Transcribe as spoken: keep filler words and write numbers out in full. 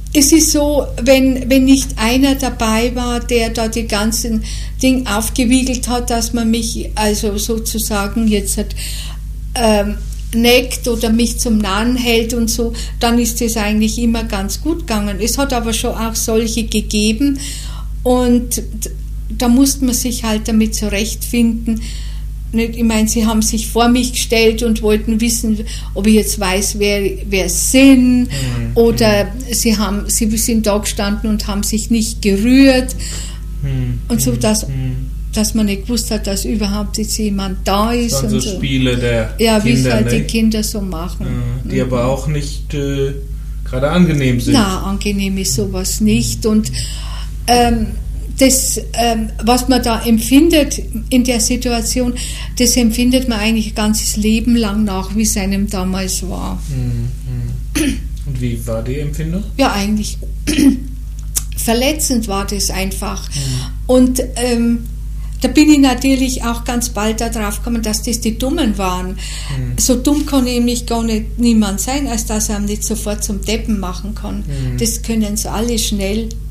es ist so, wenn, wenn nicht einer dabei war, der da die ganzen Dinge aufgewiegelt hat, dass man mich also sozusagen jetzt hat, ähm, neckt oder mich zum Narren hält und so, dann ist es eigentlich immer ganz gut gegangen. Es hat aber schon auch solche gegeben und da musste man sich halt damit zurechtfinden. Ich meine, sie haben sich vor mich gestellt und wollten wissen, ob ich jetzt weiß, wer, wer es sind, mhm. oder sie, haben, sie sind da gestanden und haben sich nicht gerührt, mhm. und so, dass, mhm. dass man nicht gewusst hat, dass überhaupt jetzt jemand da ist. Das waren und so so Spiele der ja, Kinder, wie es halt ne? die Kinder so machen. Ja, die mhm. aber auch nicht äh, gerade angenehm sind. Na, angenehm ist sowas nicht. Und ähm, das, ähm, was man da empfindet in der Situation, das empfindet man eigentlich ein ganzes Leben lang nach, wie es einem damals war. Mhm. Und wie war die Empfindung? Ja, eigentlich verletzend war das einfach. Mhm. Und ähm, da bin ich natürlich auch ganz bald darauf gekommen, dass das die Dummen waren. Mhm. So dumm kann nämlich gar nicht niemand sein, als dass er ihn nicht sofort zum Deppen machen kann. Mhm. Das können sie alle schnell